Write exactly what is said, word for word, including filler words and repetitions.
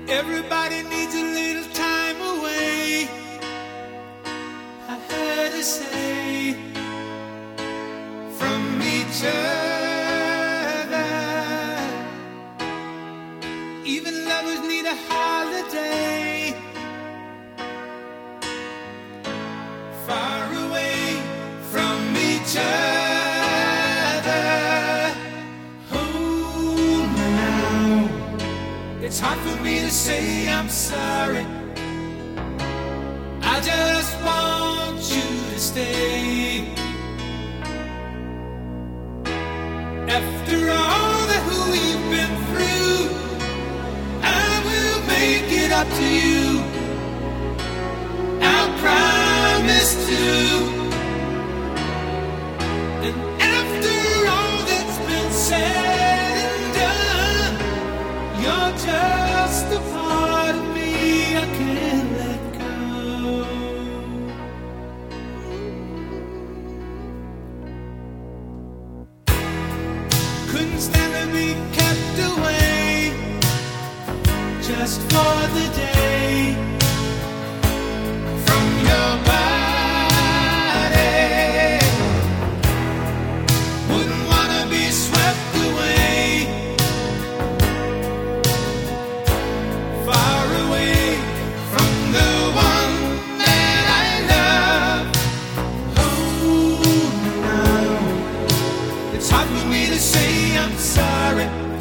Everybody needs a little time away. I heard her say from each other. Even lovers need a holiday. Far away from each other. Oh, now it's hard for me to say I'm sorry. I just want you to stay. After all that we've been through, I will make it up to you. I promise to. And after all that's been said and done, you're just a part of me I can't let go. Couldn't stand to be kept away just for the day from your body. Wouldn't wanna be swept away, far away from the one that I love. Oh, now it's hard for me to say I'm sorry.